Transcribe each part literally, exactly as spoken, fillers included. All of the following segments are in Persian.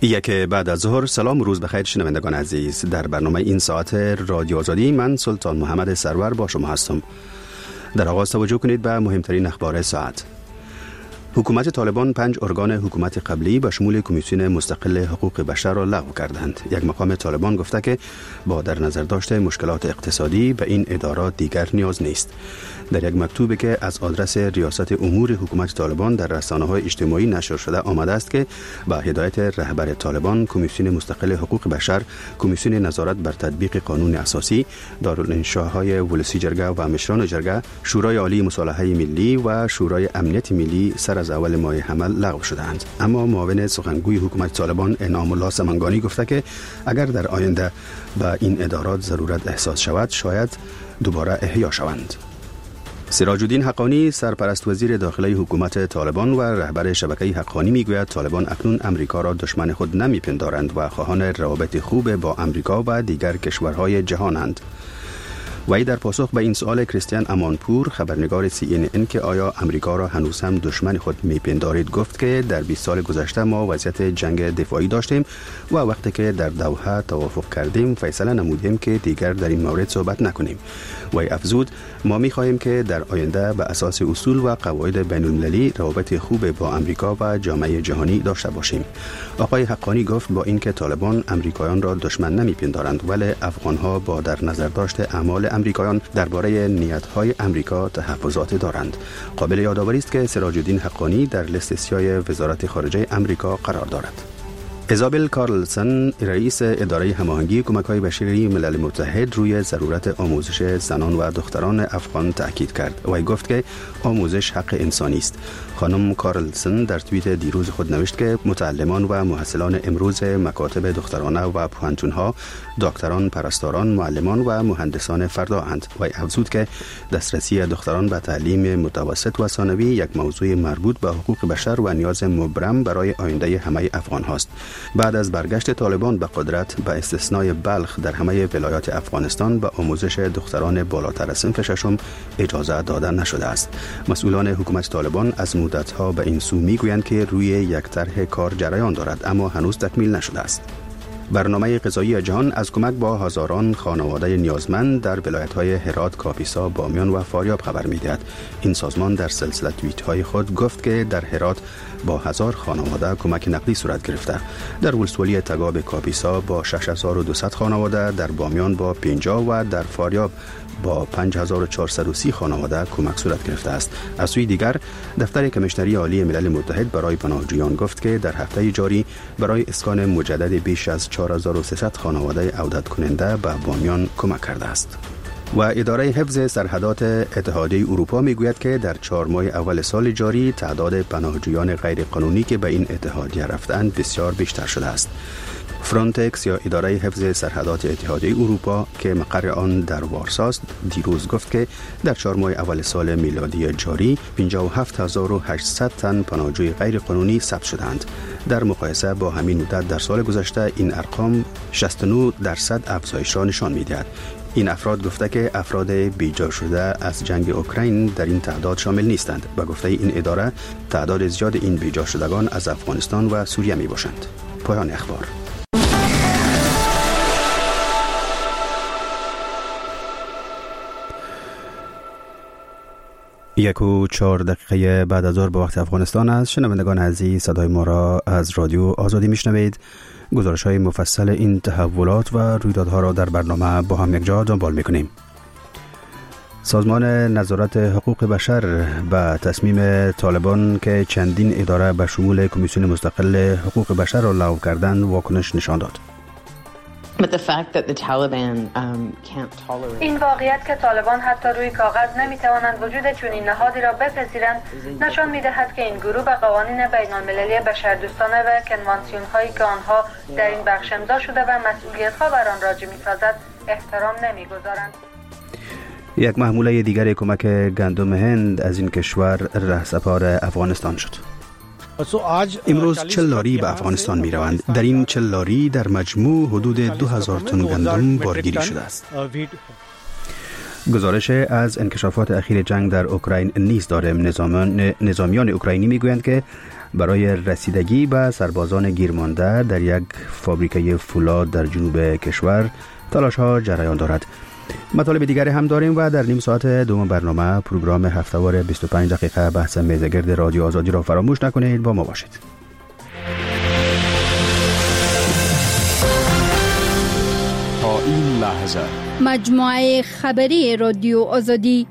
یک بعد از ظهر. سلام و روز بخیر شنوندگان عزیز. در برنامه این ساعت رادیو آزادی من سلطان محمد سرور با شما هستم. در آغاز توجه کنید به مهمترین اخبار ساعت. حکومت طالبان پنج ارگان حکومت قبلی به شمول کمیسیون مستقل حقوق بشر را لغو کردند. یک مقام طالبان گفته که با در نظر داشته مشکلات اقتصادی به این ادارات دیگر نیاز نیست. در یک مکتوبی که از آدرس ریاست امور حکومت طالبان در رسانه‌های اجتماعی نشر شده آمده است که با هدایت رهبر طالبان، کمیسیون مستقل حقوق بشر، کمیسیون نظارت بر تطبیق قانون اساسی، دارالانشاهای ولسی جرگه و مشران جرگه، شورای عالی مصالحه ملی و شورای امنیت ملی سر از اول ماه حمل لغو شدند. اما معاون سخنگوی حکومت طالبان انعام الله سمنگانی گفته که اگر در آینده به این ادارات ضرورت احساس شود شاید دوباره احیا شوند. سراج الدین حقانی، سرپرست وزیر داخلی حکومت طالبان و رهبر شبکه حقانی میگوید طالبان اکنون امریکا را دشمن خود نمیپندارند و خواهان روابط خوب با امریکا و دیگر کشورهای جهانند. وی در پاسخ به این سوال کریستیان امانپور، خبرنگار سی ان ان که آیا امریکا را هنوز هم دشمن خود میپندارید، گفت که در بیست سال گذشته ما وضعیت جنگ دفاعی داشتیم و وقتی که در دوحه توافق کردیم فیصله نمودیم که دیگر در این مورد صحبت نکنیم. وی افزود ما می‌خواهیم که در آینده به اساس اصول و قواعد بین‌المللی روابط خوب با امریکا و جامعه جهانی داشته باشیم. آقای حقانی گفت با اینکه طالبان امریکایان را دشمن نمیپندارند ولی افغان‌ها با در نظر داشته اعمال امریکایان درباره نیت‌های امریکا تحفظات دارند. قابل یادآوری است که سراج الدین حقانی در لیست سیاه وزارت خارجه امریکا قرار دارد. ایزابل کارلسن، رئیس اداره هماهنگی کمک‌های بشری ملل متحد، روی ضرورت آموزش زنان و دختران افغان تاکید کرد. وی گفت که آموزش حق انسانی است. خانم کارلسن در توییت دیروز خود نوشت که متعلمان و محصلان امروز مکاتب دخترانه و پوهنتون‌ها دکتران، پرستاران، معلمان و مهندسان فردا اند. وی افزود که دسترسی دختران به تعلیم متوسط و ثانوی یک موضوع مربوط به حقوق بشر و نیاز مبرم برای آینده همه افغان هاست. بعد از برگشت طالبان به قدرت به استثنای بلخ در همه ولایات افغانستان به آموزش دختران بالاتر صنف ششم اجازه داده نشده است. مسئولان حکومت طالبان از مدت‌ها به این سو میگویند که روی یک طرح کار جریان دارد اما هنوز تکمیل نشده است. برنامه غذایی جهان از کمک با هزاران خانواده نیازمند در ولایت‌های هرات، کاپیسا، بامیان و فاریاب خبر می‌دهد. این سازمان در سلسله توییت‌های خود گفت که در هرات با هزار خانواده کمک نقدی صورت گرفته. در ولسوالی تگاب کاپیسا با شش هزار و دویست خانواده، در بامیان با پنجاه و در فاریاب با پنج هزار و چهارصد و سی خانواده کمک صورت گرفته است. از سوی دیگر دفتر کمیشنری عالی ملل متحد برای پناهجویان گفت که در هفته جاری برای اسکان مجدد بیش از چهار هزار و سیصد خانواده عودت کننده به بامیان کمک کرده است. و اداره حفظ سرحدات اتحادیه اروپا میگوید که در چهار ماه اول سال جاری تعداد پناهجویان غیر قانونی که به این اتحادیه رفتند بسیار بیشتر شده است. فرانتکس یا اداره حفظ سرحدات اتحادیه اروپا که مقر آن در وارساست دیروز گفت که در چهار ماه اول سال میلادی جاری پنجاه و هفت هزار و هشتصد تن پناهجوی غیر قانونی ثبت شدند. در مقایسه با همین مدت در سال گذشته این ارقام شصت و نه درصد افزایش را نشان می‌دهد. این افراد گفته که افراد بیجا شده از جنگ اوکراین در این تعداد شامل نیستند. به گفته این اداره تعداد زیاد این بیجا شدگان از افغانستان و سوریه می باشند. پایان اخبار. یک و چهار دقیقه بعد از ظهر به وقت افغانستان است. شنوندگان عزیز، صدای ما را از رادیو آزادی میشنوید. گزارش های مفصل این تحولات و رویدادها را در برنامه با هم یک جا دنبال میکنیم. سازمان نظارت حقوق بشر به تصمیم طالبان که چندین اداره به شمول کمیسیون مستقل حقوق بشر را لغو کردند واکنش نشان داد. این واقعیت که طالبان حتی روی کاغذ نمیتوانند وجود چنین نهادی را بپذیرند نشان میدهد که این گروه به قوانین بین المللی بشردوستانه و کنوانسیون هایی که آنها در این بخش امضا شده و مسئولیت ها بر آن راجع میسازد احترام نمیگذارند. یک محموله دیگر کمک گندم هند از این کشور رهسپار افغانستان شد. امروز چل لاری به افغانستان می روند. در این چل لاری در مجموع حدود دو هزار تن گندم بارگیری شده است. گزارش از انکشافات اخیر جنگ در اوکراین نیز داره. نظامیان, نظامیان اوکراینی میگویند که برای رسیدگی به سربازان گیرمانده در یک فابریکه فولاد در جنوب کشور تلاش ها جریان دارد. مطالب دیگری هم داریم و در نیم ساعت دوم برنامه پروگرام هفته‌وار بیست و پنج دقیقه بحث میزگرد رادیو آزادی را فراموش نکنید. با ما باشید. تا این لحظه مجموعه خبری رادیو آزادی.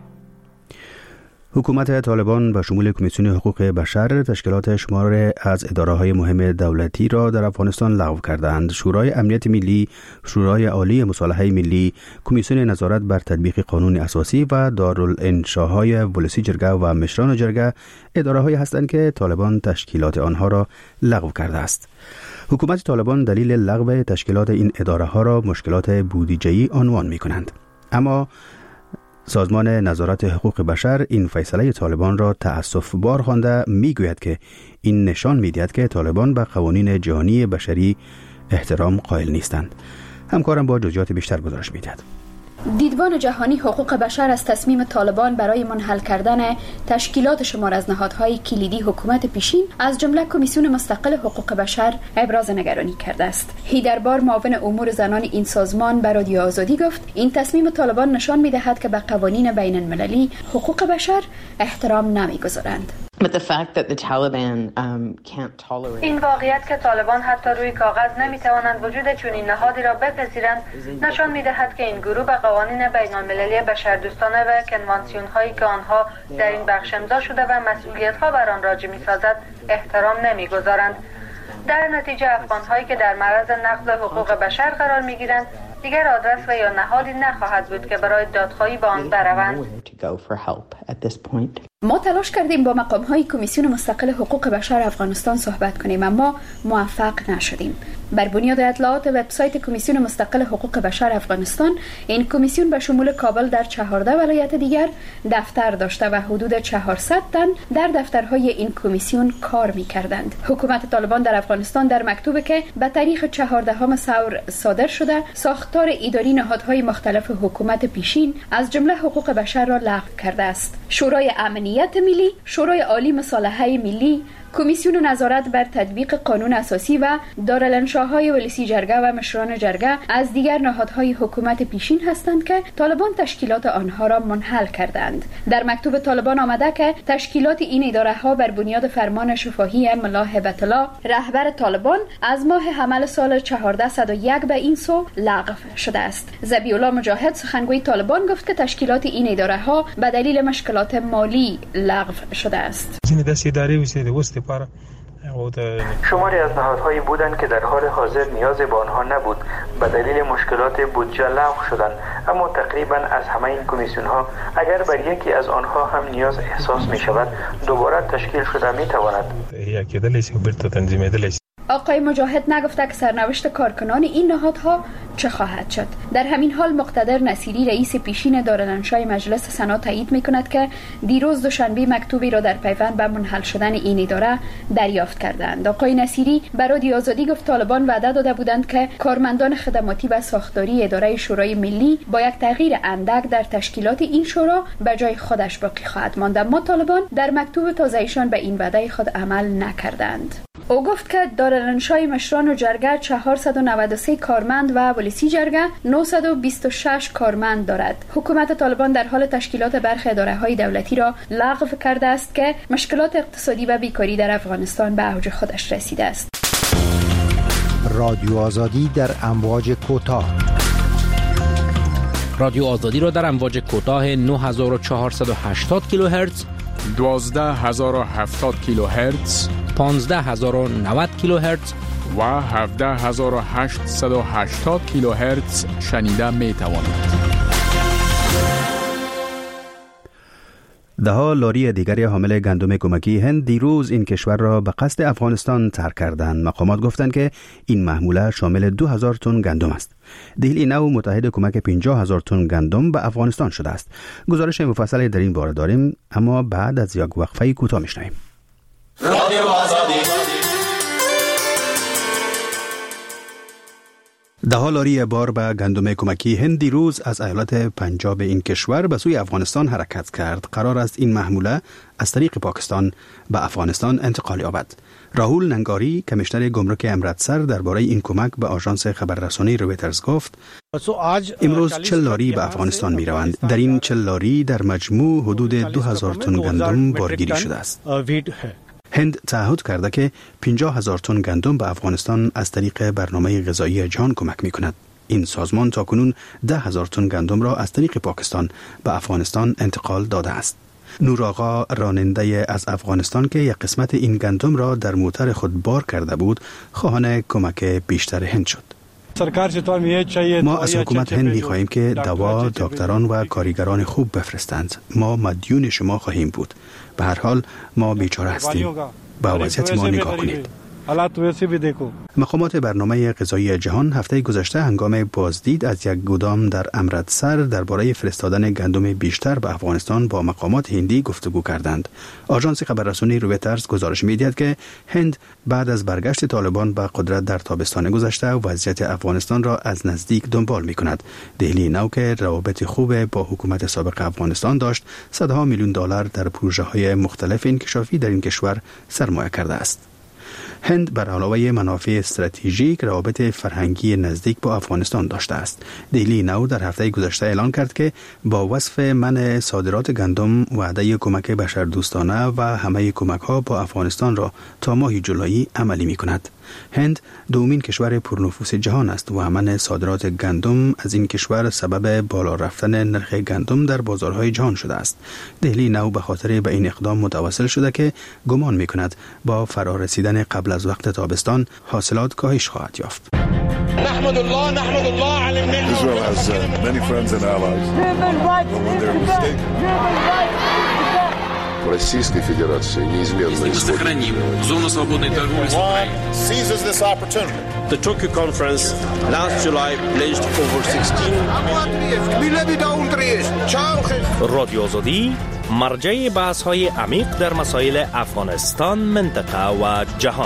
حکومت طالبان به شمول کمیسیون حقوق بشر تشکیلات شمار از اداره‌های مهم دولتی را در افغانستان لغو کردند. شورای امنیت ملی، شورای عالی مصالحه ملی، کمیسیون نظارت بر تطبیق قانون اساسی و دارالانشاهای ولسی جرگه و مشران جرگه اداره‌هایی هستند که طالبان تشکیلات آنها را لغو کرده است. حکومت طالبان دلیل لغو تشکیلات این اداره‌ها را مشکلات بودجه‌ای عنوان می‌کنند. اما سازمان نظارت حقوق بشر این فیصله طالبان را تأسف بار خوانده میگوید که این نشان میدهد که طالبان به قوانین جهانی بشری احترام قائل نیستند. همکارم با جزئیات بیشتر گزارش میدهد. دیدبان جهانی حقوق بشر از تصمیم طالبان برای منحل کردن تشکیلات شمار از نهادهای کلیدی حکومت پیشین از جمله کمیسیون مستقل حقوق بشر ابراز نگرانی کرده است. هیدربار معاون امور زنان این سازمان به رادیو آزادی گفت این تصمیم طالبان نشان می‌دهد که به قوانین بین المللی حقوق بشر احترام نمی‌گذارند. این واقعیت که طالبان حتی روی کاغذ نمیتوانند وجود چنین نهادی را بپذیرند نشان میدهد که این گروه به قوانین بین المللی بشردوستانه و کنوانسیون هایی که آنها در این بخش امضا شده و مسئولیت ها بر آن راجع میسازد احترام نمیگذارند. در نتیجه افغان هایی که در معرض نقض حقوق بشر قرار میگیرند دیگر آدرس و یا نهادی نخواهد بود که برای دادخواهی به آن بروند. ما تلاش کردیم با مقام‌های کمیسیون مستقل حقوق بشر افغانستان صحبت کنیم اما موفق نشدیم. بر بنیاد اطلاعات وبسایت کمیسیون مستقل حقوق بشر افغانستان، این کمیسیون به شمول کابل در چهارده ولایت دیگر دفتر داشته و حدود چهارصد تن در دفترهای این کمیسیون کار می‌کردند. حکومت طالبان در افغانستان در مکتوبی که به تاریخ چهاردهم ثور صادر شده، ساختار اداری نهادهای مختلف حکومت پیشین از جمله حقوق بشر را لغو کرده است. شورای امنیت ملی، شورای عالی مصالحه ملی، کمیسیون نظارت بر تطبیق قانون اساسی و دارالانشاهای ولسی جرگه و مشران جرگه از دیگر نهادهای حکومت پیشین هستند که طالبان تشکیلات آنها را منحل کردند. در مکتوب طالبان آمده که تشکیلات این اداره ها بر بنیاد فرمان شفاهی ملا هبت الله رهبر طالبان از ماه حمل سال چهاردهصد و یک به این سو لغو شده است. ذبیح الله مجاهد سخنگوی طالبان گفت که تشکیلات این اداره ها به دلیل مشکلات مالی لغو شده است. شماری از نهادهایی بودند که در حال حاضر نیاز به آنها نبود به دلیل مشکلات بودجه لغو شدند، اما تقریبا از همه این کمیسیون ها اگر بر یکی از آنها هم نیاز احساس می شود دوباره تشکیل شده می تواند. آقای مجاهد نگفته که سرنوشت کارکنان این نهادها چه خواهد شد. در همین حال مقتدر نصیری رئیس پیشین دارالانشای مجلس سنا تایید میکند که دیروز دوشنبه مکتوبی را در پیوند به منحل شدن این اداره دریافت کردند. آقای نصیری به رادیو آزادی گفت طالبان وعده داده بودند که کارمندان خدماتی و ساختاری اداره شورای ملی با یک تغییر اندک در تشکیلات این شورا به جای خودش باقی خواهد ماند، اما طالبان در مکتوب تازه‌ایشان به این وعده خود عمل نکردند. او گفت که دارالانشای مشران و جرگه چهارصد و نود و سه کارمند و ولسی جرگه نهصد و بیست و شش کارمند دارد. حکومت طالبان در حال تشکیلات برخی اداره‌های دولتی را لغو کرده است که مشکلات اقتصادی و بیکاری در افغانستان به اوج خودش رسیده است. رادیو آزادی در امواج کوتاه. رادیو آزادی را در امواج کوتاه نه هزار و چهارصد و هشتاد کیلوهرتز، دوازده هزار و هفتاد کیلوهرتز، پانزده هزار و نود کیلوهرتز و هفده هزار و هشتصد و هشتاد کیلوهرتز شنیده می توانید. دهها لاری دیگری حامل گندم کمکی هند دیروز این کشور را به قصد افغانستان ترک کردند. مقامات گفتند که این محموله شامل دو هزار تن گندم است. دهلی نو متحد کمک پنجاه هزار تن گندم به افغانستان شده است. گزارش مفصلی در این باره داریم، اما بعد از یک وقفه کوتاه میشنویم. ده لاری بار به گندم کمکی هند دیروز از ایالت پنجاب این کشور به سوی افغانستان حرکت کرد. قرار است این محموله از طریق پاکستان به افغانستان انتقال یابد. راهول ننگاری کمیشنر گمرک امرتسر درباره این کمک به آژانس خبررسانی رویترز گفت: امروز چهل لاری به افغانستان می روند. در این چهل لاری در مجموع حدود دو هزار تن گندم بارگیری شده است. هند تعهد کرده که پنجاه هزار تن گندم به افغانستان از طریق برنامه غذایی جهان کمک می کند. این سازمان تاکنون ده هزار تن گندم را از طریق پاکستان به افغانستان انتقال داده است. نور آقا راننده از افغانستان که یک قسمت این گندم را در موتر خود بار کرده بود، خواهان کمک بیشتر هند شد. ما از حکومت هند می خواهیم که دوا، دکتران و کارگران خوب بفرستند. ما مدیون شما خواهیم بود. به هر حال ما بیچاره هستیم. با وضعیت ما نگاه کنید. مقامات برنامه غذایی جهان هفته گذشته هنگام بازدید از یک گودام در امرتسر درباره فرستادن گندم بیشتر به افغانستان با مقامات هندی گفتگو کردند. آژانس خبررسانی رویترز گزارش می‌دهد که هند بعد از برگشت طالبان به قدرت در تابستان گذشته وضعیت افغانستان را از نزدیک دنبال می‌کند. دهلی نو که روابط خوب با حکومت سابق افغانستان داشت، صدها میلیون دلار در پروژه‌های مختلف انکشافی در این کشور سرمایه کرده است. هند بر علاوه منافع استراتژیک روابط فرهنگی نزدیک با افغانستان داشته است. دهلی نو در هفته گذشته اعلان کرد که با وصف منع صادرات گندم وعده کمک بشردوستانه و همه کمک‌ها با افغانستان را تا ماه جولای عملی می‌کند. هند دومین کشور پرنفوذ جهان است و منع صادرات گندم از این کشور سبب بالا رفتن نرخ گندم در بازارهای جهان شده است. دهلی نو به خاطر به این اقدام متوسل شده که گمان می‌کند با فرارسیدن قبل از وقت تابستان حاصلات کاهش خواهد یافت. نحمد الله نحمد الله علی النعمة. Israel has uh, many friends and allies. When they're mistaken. Российской Федерации неизменно исходит. Зону свободной торговли с Украиной. Seizes this opportunity. The Tokyo conference last July pledged over sixteen. رادیو آزادی مرجع بحث‌های عمیق در مسائل افغانستان، منطقه و جهان.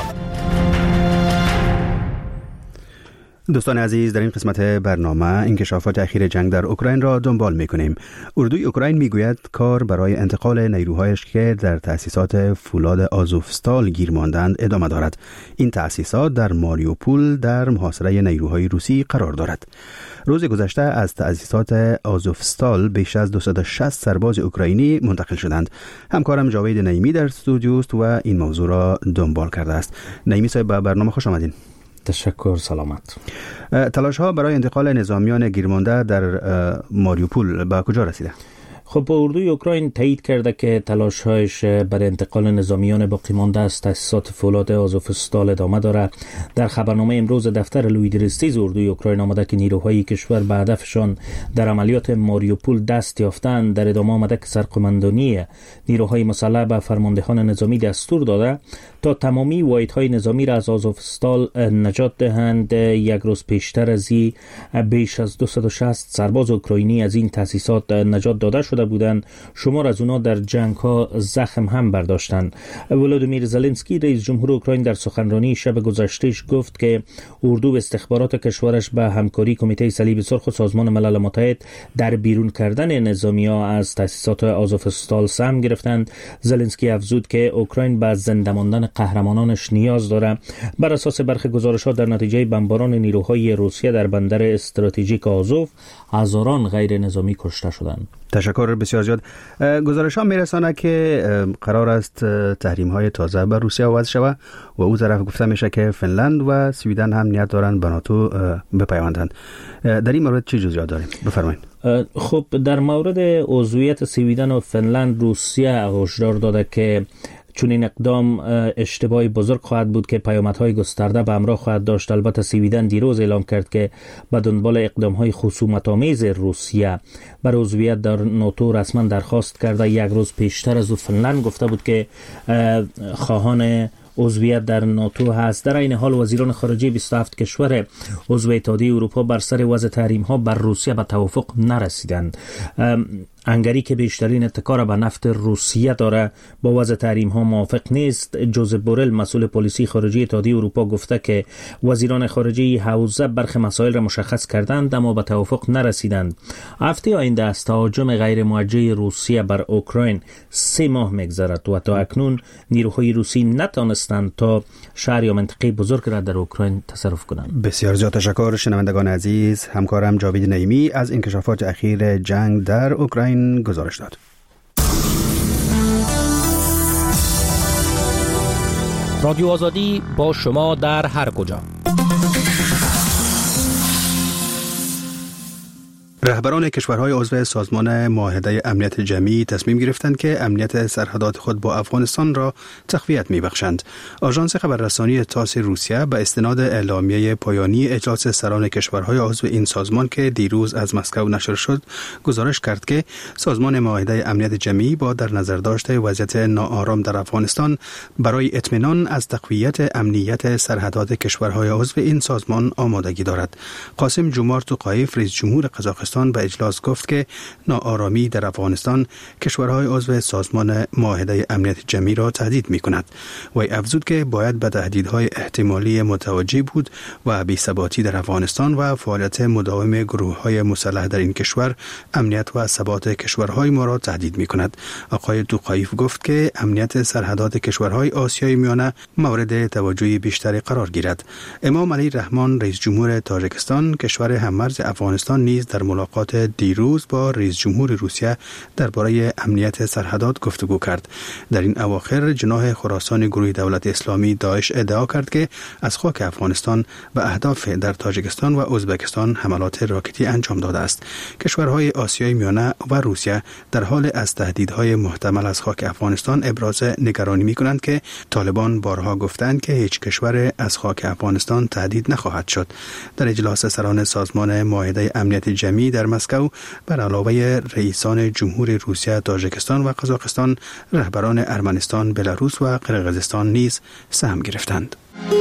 دوستان عزیز، در این قسمت برنامه انکشافات اخیر جنگ در اوکراین را دنبال می‌کنیم. اردوی اوکراین میگوید کار برای انتقال نیروهایش که در تأسیسات فولاد آزوفستال گیر ماندند ادامه دارد. این تأسیسات در ماریوپول در محاصره نیروهای روسی قرار دارد. روز گذشته از تأسیسات آزوفستال بیش از دویست و شصت سرباز اوکراینی منتقل شدند. همکارم جاوید نعیمی در استودیو است و این موضوع را دنبال کرده است. نعیمی صاحب، به برنامه خوش آمدین. تشکر، سلامت. تلاش ها برای انتقال نظامیان گیرمانده در ماریوپول به کجا رسیده؟ خب اردوی اوکراین تایید کرده که تلاش‌هایش برای انتقال نظامیان باقی مانده از تأسیسات فولاد آزوفستال ادامه دارد. در خبرنامه امروز دفتر لویدرستیز اردوی اوکراین آمده که نیروهای کشور به هدفشان در عملیات ماریوپول دست یافتند. در ادامه آمده که سرقماندانی نیروهای مسلح به فرماندهان نظامی دستور داده تا تمامی واحدهای نظامی را از آزوفستال نجات دهند. یک روز پیشتر از این بیش از دویست و شصت سرباز اوکراینی از این تأسیسات نجات داده شده بودند. شمار از اونا در جنگ ها زخم هم برداشتند. ولودیمیر زلنسکی رئیس جمهور اوکراین در سخنرانی شب گذشتهش گفت که اردو و استخبارات کشورش به همکاری کمیته صلیب سرخ و سازمان ملل متحد در بیرون کردن نظامی‌ها از تأسیسات آزوفستال سهم گرفتند. زلنسکی افزود که اوکراین به زنده ماندن قهرمانانش نیاز دارد. بر اساس برخی گزارش‌ها در نتیجه بمباران نیروهای روسیه در بندر استراتژیک آزوف هزاران غیر نظامی کشته شدند. تشکر بسیار زیاد. گزارش ها میرسانه که قرار است تحریم های تازه بر روسیه وضع شود و او طرف گفته میشه که فنلند و سویدن هم نیت دارند به ناتو بپیوندند. در این مورد چه جزئیات داریم؟ بفرمایید. خب در مورد عضویت سویدن و فنلند، روسیه هشدار داده که چون این اقدام اشتباهی بزرگ خواهد بود که پیامدهای گسترده به همراه خواهد داشت. البته سویدن دیروز اعلام کرد که به دنبال اقدامهای خصومت‌آمیز روسیه بر عضویت در ناتو رسما درخواست کرده. یک روز پیشتر از او فنلند گفته بود که خواهان عضویت در ناتو هست. در این حال وزیران خارجه بیست و هفت کشور عضو اتحادیه اروپا بر سر وضع تحریم ها بر روسیه به توافق نرسیدند. هنگری که بیشترین اتکا را به نفت روسیه داره با وضع تحریم ها موافق نیست. جوزپ بورل مسئول پلیسی خارجی اتحادیه اروپا گفته که وزیران خارجه حوزه برخی مسائل را مشخص کردند اما به توافق نرسیدند. هفته آینده از تهاجم غیر موجه روسیه بر اوکراین سه ماه میگذرد و تا اکنون نیروهای روسی نتوانستند تا شهر یا منطقه بزرگ را در اوکراین تصرف کنند. بسیار زیاد تشکر شنوندگان عزیز. همکارم جاوید نعیمی از انکشافات اخیر جنگ در اوکراین گزارش داد. رادیو آزادی با شما در هر کجا. رهبران کشورهای عضو سازمان معاهده امنیت جمعی تصمیم گرفتند که امنیت سرحدات خود با افغانستان را تقویت می‌بخشند. آژانس خبررسانی تاس روسیه به استناد اعلامیه پایانی اجلاس سران کشورهای عضو این سازمان که دیروز از مسکو نشر شد، گزارش کرد که سازمان معاهده امنیت جمعی با در نظر داشته وضعیت ناآرام در افغانستان برای اطمینان از تقویت امنیت سرحدات کشورهای عضو این سازمان آمادگی دارد. قاسم جومارت توقایف رئیس جمهور قزاقستان به اجلاس گفت که ناآرامی در افغانستان کشورهای عضو سازمان معاهده امنیت جمعی را تهدید می کند. وی افزود که باید به تهدیدهای احتمالی متوجه بود و بی‌ثباتی در افغانستان و فعالیت مداوم گروه‌های مسلح در این کشور امنیت و ثبات کشورهای ما را تهدید می کند. آقای توقایف گفت که امنیت سرحدات کشورهای آسیای میانه مورد توجه بیشتری قرار گیرد. امام علی رحمان رئیس جمهور تاجیکستان کشور هممرز افغانستان نیز در ملاقات دیروز با رئیس جمهور روسیه درباره امنیت سرحدات گفتگو کرد. در این اواخر جناح خراسان گروه دولت اسلامی داعش ادعا کرد که از خاک افغانستان به اهداف در تاجیکستان و ازبکستان حملات راکتی انجام داده است. کشورهای آسیای میانه و روسیه در حال از تهدیدهای محتمل از خاک افغانستان ابراز نگرانی می‌کنند که طالبان بارها گفتند که هیچ کشور از خاک افغانستان تهدید نخواهد شد. در اجلاس سران سازمان معاهده امنیت جمعی در مسکو بر علاوه رئیسان جمهور روسیه، تاجیکستان و قزاقستان، رهبران ارمنستان، بلاروس و قرقیزستان نیز سهم گرفتند.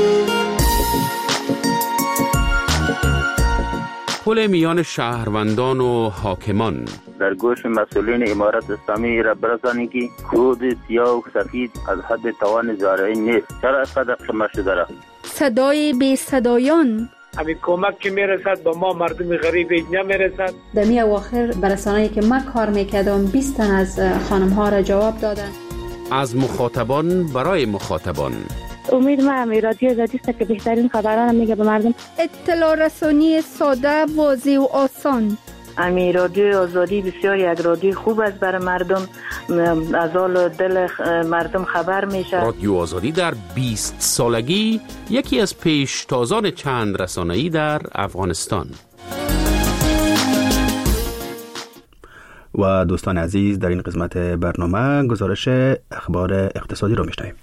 پل میان شهروندان و حاکمان در گوش مسئولین امارت اسلامی را برسانید که کود سیاه و سفید از حد توان زارعین نیست. چرا اینقدر شمار شده را؟ صدای بی صدایان همین کمک که میرسد با ما مردم غریب نمیرسد. در می اواخر برسانه‌ای که من کار میکردم بیست تن از خانم ها را جواب دادن. از مخاطبان برای مخاطبان. امید ما همی رادیو آزادی است که بهترین خبران میگه به مردم. اطلاع رسانی ساده، واضح و آسان. امی رادیو آزادی بسیار یک رادیو خوب است برای مردم، از حال دل مردم خبر میشه. رادیو آزادی در بیست سالگی یکی از پیشتازان چند رسانه‌ای در افغانستان. و دوستان عزیز، در این قسمت برنامه گزارش اخبار اقتصادی رو میشنویم.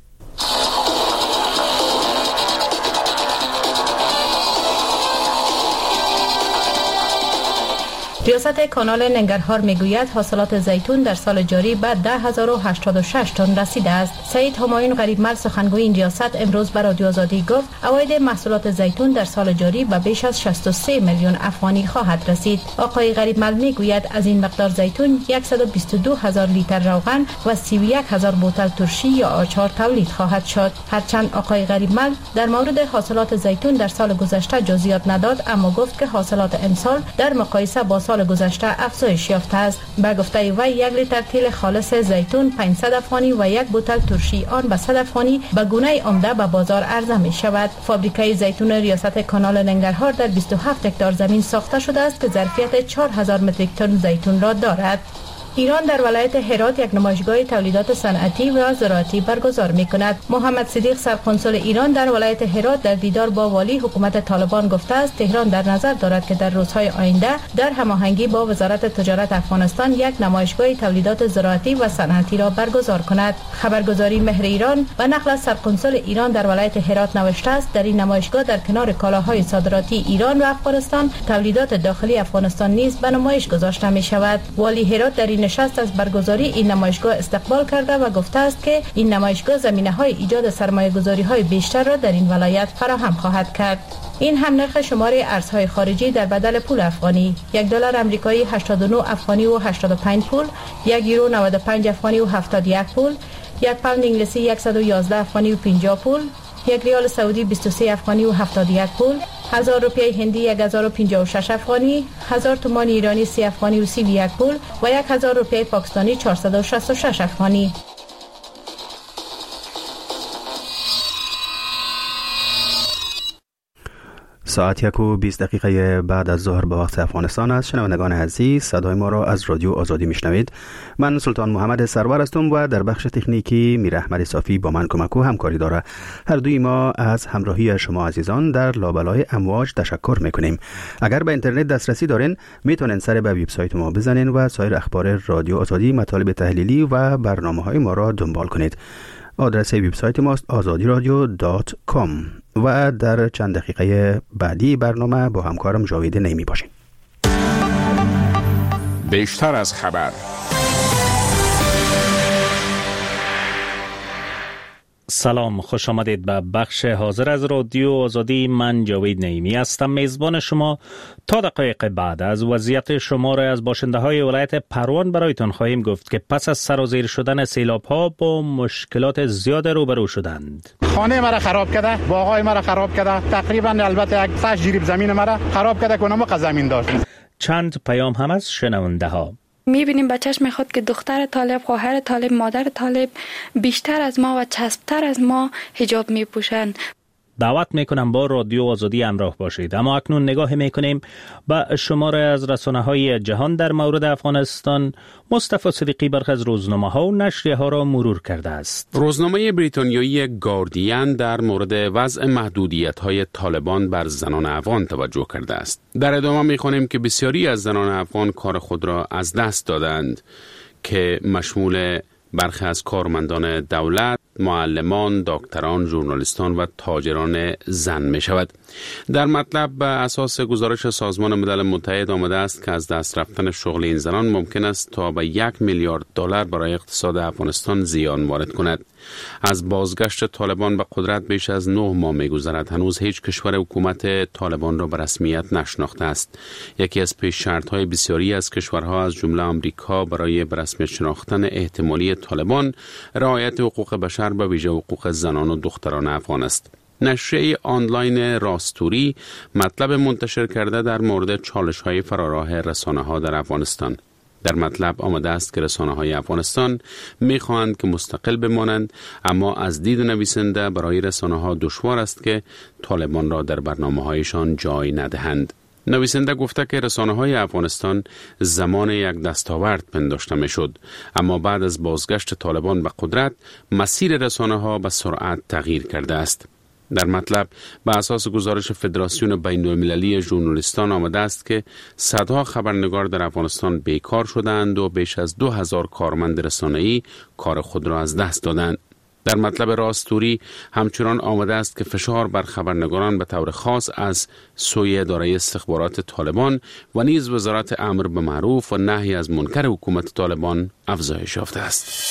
ریاست کانال ننگرهار میگوید حاصلات زیتون در سال جاری به ده هزار و هشتاد و شش تن رسیده است. سعید همایون غریبمل سخنگوی این ریاست امروز به رادیو آزادی گفت عواید محصولات زیتون در سال جاری به بیش از شصت و سه میلیون افغانی خواهد رسید. آقای غریبمل میگوید از این مقدار زیتون صد و بیست و دو هزار لیتر روغن و سی و یک هزار بوتل ترشی یا آچار تولید خواهد شد. هرچند آقای غریبمل در مورد حاصلات زیتون در سال گذشته جزئیات نداد، اما گفت که حاصلات امسال در مقایسه با سال گذشته افزایش یافته است. به گفته وی یک لیتر تیل خالص زیتون پانصد افغانی و یک بوتل ترشی آن به صد افغانی به گونه عمده به بازار عرضه می شود. فابریکه زیتون ریاست کانال ننگرهار در بیست و هفت هکتار زمین ساخته شده است که ظرفیت چهار هزار متریک تن زیتون را دارد. ایران در ولایت هرات یک نمایشگاه تولیدات صنعتی و زراعتی برگزار می‌کند. محمد صدیق سرقنسول ایران در ولایت هرات در دیدار با والی حکومت طالبان گفته است تهران در نظر دارد که در روزهای آینده در هماهنگی با وزارت تجارت افغانستان یک نمایشگاه تولیدات زراعتی و صنعتی را برگزار کند. خبرگزاری مهر ایران و نقل از سرقنسول ایران در ولایت هرات نوشته است در این نمایشگاه در کنار کالاهای صادراتی ایران و افغانستان تولیدات داخلی افغانستان نیز به نمایش گذاشته می‌شود. والی هرات در این نشست از برگزاری این نمایشگاه استقبال کرده و گفته است که این نمایشگاه زمینه‌های ایجاد سرمایه‌گذاری‌های بیشتر را در این ولایت فراهم خواهد کرد. این هم نرخ شماره ارزهای خارجی در بدل پول افغانی: یک دلار آمریکایی هشتاد و نه افغانی و هشتاد و پنج پول، یک یورو نود و پنج افغانی و هفتاد و یک پول، یک پوند انگلیسی صد و یازده افغانی و پنجاه پول، یک ریال سعودی بیست و سه افغانی و هفتاد و یک پول، هزار روپیه هندی هزار و پنجاه و شش افغانی، هزار تومان ایرانی سی افغانی و سی و یک پول و یک هزار روپیه پاکستانی چهارصد و شصت و شش افغانی. ساعت یک و بیست دقیقه بعد از ظهر به وقت افغانستان است. شنوندگان عزیز، صدای ما را از رادیو آزادی میشنوید. من سلطان محمد سرور هستم و در بخش تکنیکی میر احمد صافی با من کمک و همکاری داره. هر دوی ما از همراهی شما عزیزان در لابلای امواج تشکر میکنیم. اگر به اینترنت دسترسی دارین میتونین سر به وبسایت ما بزنین و سایر اخبار رادیو آزادی، مطالب تحلیلی و برنامه‌های ما را دنبال کنید. آدرس وبسایت ماست آزادی رادیو دات کام و در چند دقیقه بعدی برنامه با همکارم جاوید نیمی باشیم. بیشتر از خبر. سلام، خوش آمدید به بخش حاضر از رادیو آزادی. من جاوید نعیمی هستم، میزبان شما. تا دقایق بعد از وضعیت شمار از باشنده های ولایت پروان برایتان خواهیم گفت که پس از سرازیر شدن سیلاب ها با مشکلات زیاد روبرو شدند. خانه مرا خراب کرده، باغای مرا خراب کرده، تقریبا البته یک صد جریب زمین مرا خراب کرده که نمو زمین داشت. چند پیام هم از شنونده ها. میبینیم به چشم خود که دختر طالب، خواهر طالب، مادر طالب بیشتر از ما و چسبتر از ما حجاب میپوشند. دعوت میکنم با رادیو آزادی همراه باشید. اما اکنون نگاه میکنیم به شماره از رسانه‌های جهان در مورد افغانستان. مصطفی صدیقی برخی از روزنامه‌ها و نشریه‌ها را مرور کرده است. روزنامه بریتانیایی گاردین در مورد وضع محدودیت‌های طالبان بر زنان افغان توجه کرده است. در ادامه می‌خوانیم که بسیاری از زنان افغان کار خود را از دست دادند که مشمول برخی از کارمندان دولت، معلمان، دکتران، ژورنالیستان و تاجران زن می شود. در مطلب به اساس گزارش سازمان ملل متحد آمده است که از دست رفتن شغل این زنان ممکن است تا به یک میلیارد دلار برای اقتصاد افغانستان زیان وارد کند. از بازگشت طالبان به قدرت بیش از نه ماه می گذرد. هنوز هیچ کشور حکومت طالبان را به رسمیت نشناخته است. یکی از پیش شرط های بسیاری از کشورها از جمله آمریکا برای به رسمیت شناختن احتمالی طالبان رعایت حقوق بشر به ویژه حقوق زنان و دختران افغان است. نشریه آنلاین راستوری مطلب منتشر کرده در مورد چالش‌های فراراه رسانه‌ها در افغانستان. در مطلب آمده است که رسانه‌های افغانستان می‌خواهند که مستقل بمانند، اما از دید نویسنده برای رسانه‌ها دشوار است که طالبان را در برنامه‌هایشان جای ندهند. نویسنده گفته که رسانه‌های افغانستان زمان یک دستاورد پنداشته می‌شد، اما بعد از بازگشت طالبان به قدرت مسیر رسانه‌ها به سرعت تغییر کرده است. در مطلب به اساس گزارش فدراسیون بین‌المللی ژورنالیستان آمده است که صدها خبرنگار در افغانستان بیکار شدند و بیش از دو هزار کارمند رسانه‌ای کار خود را از دست دادند. در مطلب راستوری همچنان آمده است که فشار بر خبرنگاران به طور خاص از سوی اداره استخبارات طالبان و نیز وزارت امر به معروف و نهی از منکر حکومت طالبان افزایش یافته است.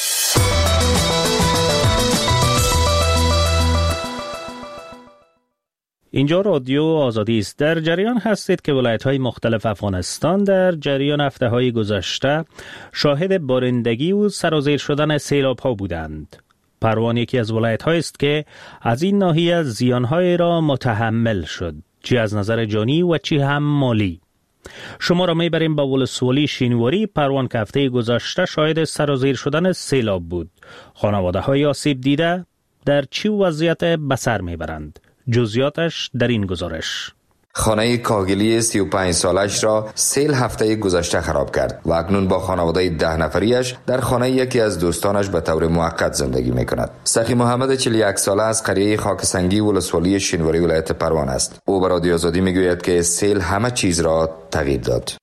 اینجا رادیو آزادی است. در جریان هستید که ولایت‌های مختلف افغانستان در جریان هفته‌های گذشته شاهد بارندگی و سرازیر شدن سیلاب‌ها بودند. پروان یکی از ولایت‌هایی است که از این ناحیه زیان‌های را متحمل شد، چی از نظر جانی و چی هم مالی. شما را میبریم به ولسوالی شینواری پروان که هفته گذشته شاهد سرازیر شدن سیلاب بود. خانواده‌های آسیب دیده در چی وضعیت به سر میبرند؟ جزئیاتش در این گزارش. خانه کاگلی سی و پنج سالش را سیل هفته گذشته خراب کرد و اکنون با خانواده ده نفریش در خانه یکی از دوستانش به طور موقت زندگی می کند. سخی محمد چهل و یک ساله از قریه خاکسنگی ولسوالی شینواری ولایت پروان است. او به رادیو آزادی می گوید که سیل همه چیز را تغییر داد. مشکل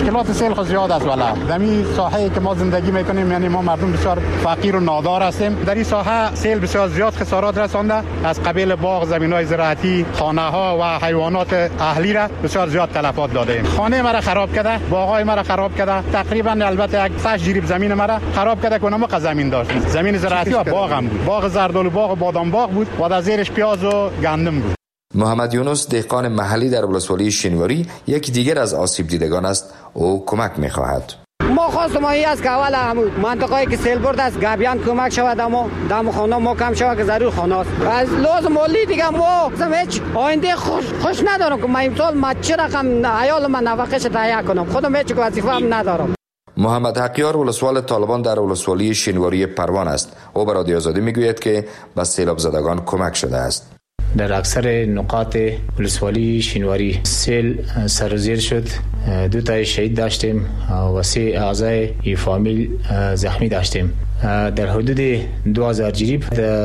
مشکلات سیل خود زیاد است. ولی در این ساحه که ما زندگی میکنیم یعنی ما مردم بسیار فقیر و نادار هستیم. در این ساحه سیل بسیار زیاد خسارات رسانده، از قبیل باغ، زمین‌های زراعتی، خانه‌ها و حیوانات اهلی را بسیار زیاد تلفات داده. خانه مرا خراب کرده، باغ‌های مرا خراب کرده. تقریبا البته یک صد جریب زمین مرا خراب کرده که ما زمین داشت. زمین زراعتی و باغ هم بود. باغ زردالو باغ و بادام باغ بود و در زیرش پیاز و گندم بود. محمد یونس دهقان محلی در ولسوالی شینواری یکی دیگر از آسیب دیدگان است. او کمک می‌خواهد. ما خواستم این است که اول همون منطقه‌ای که سیل برده است گابیان کمک شود، اما دم خانه ما کم شود که ضرور خانه است. از لازم مالی دیگه ما هیچ آینده خوش خوش ندارم که من امسال ما چه رقم عیال من نفقه‌اش تهیه کنم. خودم هیچ وظیفه هم ندارم. محمد حقیار ولسوال طالبان در ولسوالی شینواری پروان است. او به رادیو آزادی میگوید که به سیلاب زدگان کمک شده است. در اکثر نقاط ولسوالی شینواری سیل سرازیر شد. دو تا شهید داشتیم و سه اعضای فامیل زخمی داشتیم. در حدود دو هزار جریب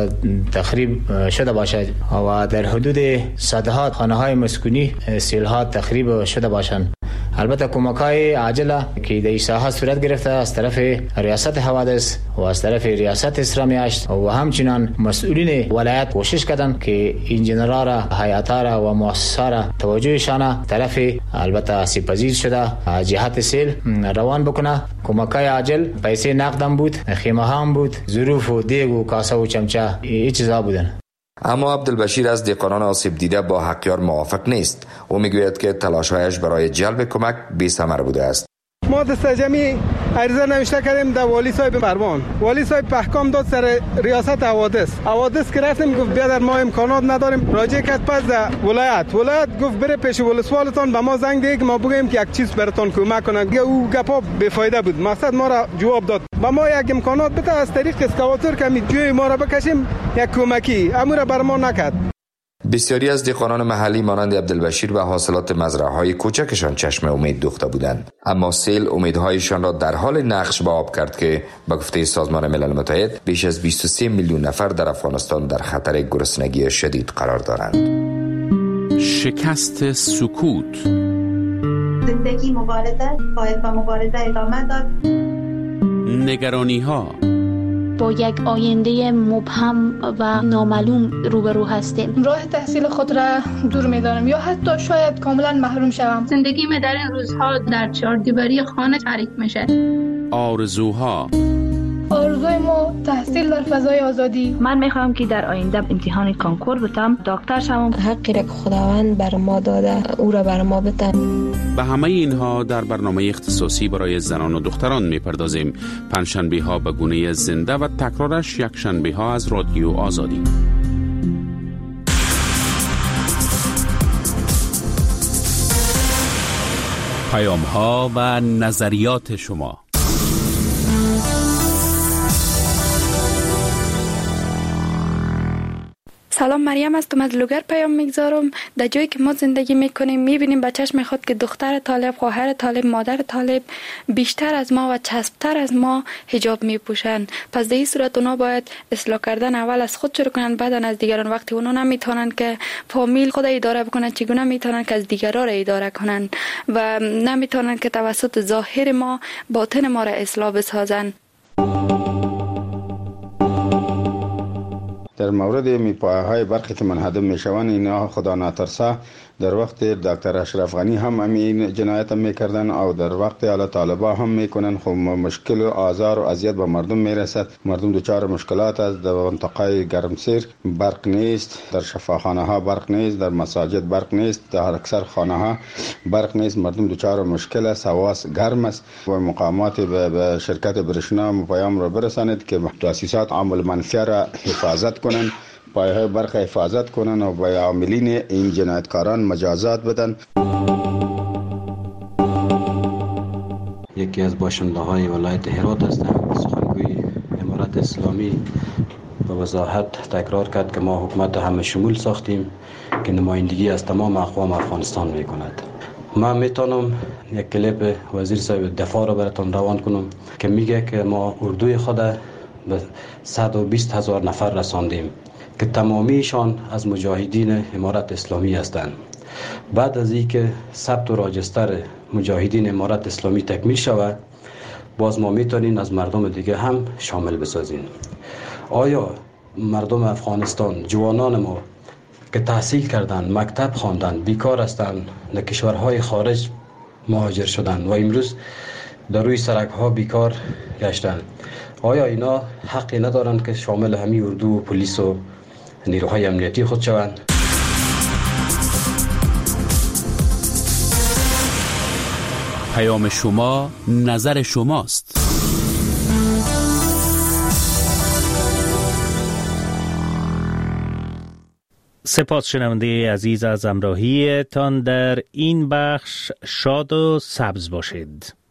تخریب شده باشد و در حدود صدها خانه های مسکونی سیل ها تخریب شده باشند. البته کمک‌های عاجله که در این ساحه صورت گرفته از طرف ریاست حوادث و از طرف ریاست اسلامی هشت و همچنان مسئولین ولایت کوشش کردند که انجینرها را، هیئت‌ها را و مؤسسات را توجهشان طرف البته آسیب‌پذیر شده جهت سیل روان بکنه. کمک‌های عاجل پیسه نقدم بود، خیمه هم بود، ظروف و دیگ و کاسه و چمچه این چیزا بودن. اما عبدالبشیر از دهقانان آسیب دیده با حقیار موافق نیست. او میگوید که تلاش‌هایش برای جلب کمک بی‌ثمر بوده است. ما دست جمعی عریضه نوشته کردیم در والی صاحب پروان. والی صاحب احکام داد سر ریاست حوادث. حوادث که رفتیم گفت بیادر ما امکانات نداریم. راجع کرد پس در ولایت. ولایت گفت بره پیش ولسوالتان به ما زنگ ده که ما بگیم که یک چیز براتون کمک کنه. او گپا بی‌فایده بود. مقصد ما را جواب داد. با ما یک امکانات بده از طریق اسکواتور که می جوی ما را بکشیم یک کمکی. امور بر ما نکرد. بسیاری از دهقانان محلی مانند عبدالبشیر به حاصلات مزرعه‌های کوچکشان چشم امید دوخته بودند، اما سیل امیدهایشان را در حال نقش به آب کرد که به گفته سازمان ملل متحد بیش از بیست و سه میلیون نفر در افغانستان در خطر گرسنگی شدید قرار دارند. شکست سکوت. زندگی مبارزه باید با مبارزه ادامه داد. نگرانی ها. با یک آینده مبهم و نامعلوم روبرو هستیم. راه تحصیل خود را دور می‌دارم یا حتی شاید کاملا محروم شوم. زندگی من در این روزها در چهاردیواری خانه تعریف میشه. آرزوها. آرزوی ما تحصیل در فضای آزادی. من میخوام که در آینده امتحان کنکور بتم، دکتر شوم. حقی را که خداوند بر ما داده او را بر ما بده. به همه اینها در برنامه اختصاصی برای زنان و دختران میپردازیم. پنجشنبه ها به گونه زنده و تکرارش یک شنبه ها از رادیو آزادی. پیام ها و نظریات شما. سلام، مریم هستم، از لوگر پیام میگذارم. در جایی که ما زندگی میکنیم میبینیم به چشم خود که دختر طالب، خواهر طالب، مادر طالب بیشتر از ما و چسبتر از ما حجاب میپوشن. پس در این صورت اونا باید اصلاح کردن اول از خود شروع کنن، بعد از دیگران. وقتی اونا نمیتونن که فامیل خود اداره بکنن، چگونه میتونن که از دیگران را اداره کنن و نمیتونن که توسط ظاهر ما باطن ما را اصلاح بسازن. در مورد میپایه‌های برقی که منهدم میشوند، اینا خدا نترسه در وقت دکتر اشرف غنی هم همین جنایت هم میکردن او در وقت اعلی طالبا هم میکنن. خب مشکل و آزار و اذیت به مردم میرسد. مردم دچار مشکلات است. در منطقه گرمسیر برق نیست، در شفاخانه ها برق نیست، در مساجد برق نیست، در اکثر خانه ها برق نیست. مردم دچار مشکل است، هوا گرم است. و مقامات به شرکت برشنا پیام را برسانید که تاسیسات عامل منفیه را حفاظت کنند، پایه‌های برق حفاظت کنن و به عاملین این جنایتکاران مجازات بدن. یکی از باشنده‌های ولایت هرات هستم. سخنگوی امارت اسلامی به وضاحت تکرار کرد که ما حکومت همه شمول ساختیم که نمایندگی از تمام اقوام افغانستان میکند. من میتونم یک کلیپ وزیر صاحب دفاع را براتون روان کنم که میگه که ما اردوی خود به صد و بیست هزار نفر رساندیم که تمامیشان از مجاهدین امارت اسلامی هستند. بعد از اینکه ثبت و راجستر مجاهدین امارت اسلامی تکمیل شود، باز ما میتونین از مردم دیگه هم شامل بسازین. آیا مردم افغانستان، جوانان ما که تحصیل کردن، مکتب خواندن، بیکار هستند، در کشورهای خارج مهاجر شدن و امروز در روی سرک ها بیکار گشتن، آیا اینا حقی ندارند که شامل همین اردو و پلیس و نیروهای امنیتی خود شوند؟ پیام شما، نظر شماست. سپاس شنونده عزیز از همراهی تان در این بخش. شاد و سبز باشید.